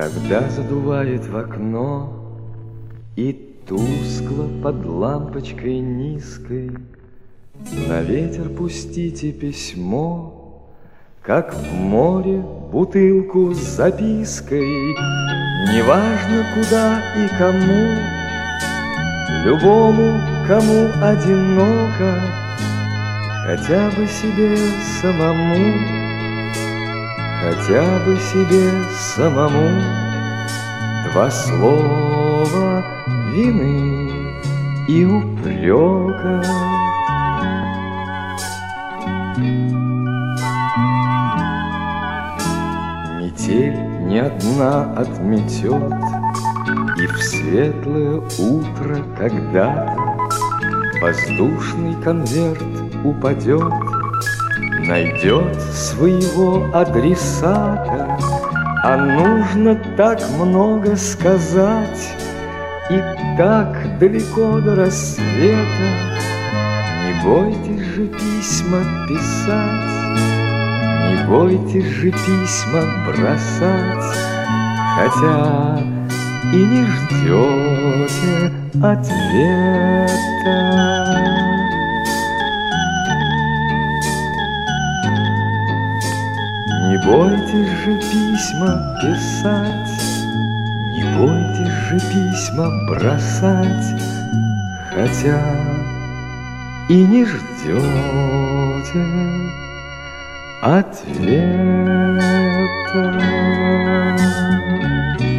Когда задувает в окно и тускло под лампочкой низкой на ветер пустите письмо, как в море бутылку с запиской, неважно куда и кому, любому, кому одиноко, хотя бы себе самому, хотя бы себе самому. Два слова вины и упрека. Метель не одна отметет, и в светлое утро когда-то воздушный конверт упадет, найдет своего адресата. А нужно так много сказать и так далеко до рассвета. Не бойтесь же письма писать, не бойтесь же письма бросать, хотя и не ждете ответа. Не бойтесь же письма писать, не бойтесь же письма бросать, хотя и не ждете ответа.